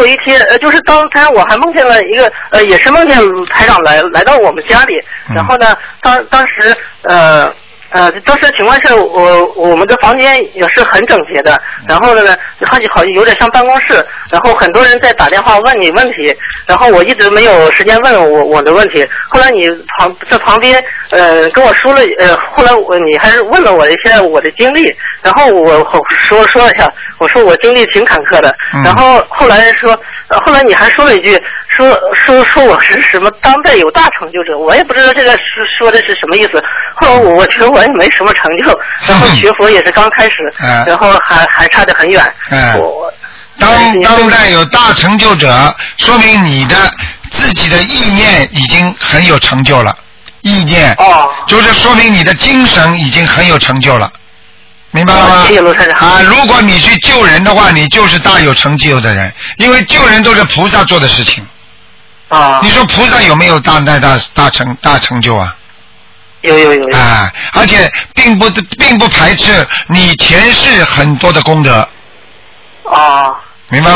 有一天，就是当天我还梦见了一个，也是梦见台长来到我们家里，然后呢，当时当时情况是我们的房间也是很整洁的，然后呢，好像有点像办公室，然后很多人在打电话问你问题，然后我一直没有时间问我的问题，后来你在旁边跟我说了，后来你还是问了我一下我的经历，然后我说了一下，我说我经历挺坎坷的，然后后来你还说了一句，说我是什么当代有大成就者，我也不知道这个说的是什么意思。后来我觉得我也没什么成就，然后学佛也是刚开始，然后还差得很远。 当代有大成就者，说明你的自己的意念已经很有成就了。意念就是说明你的精神已经很有成就了。明白了吗？如果你去救人的话，你就是大有成就的人，因为救人都是菩萨做的事情。你说菩萨有没有大成就啊？有。而且并不排斥你前世很多的功德。明白吗？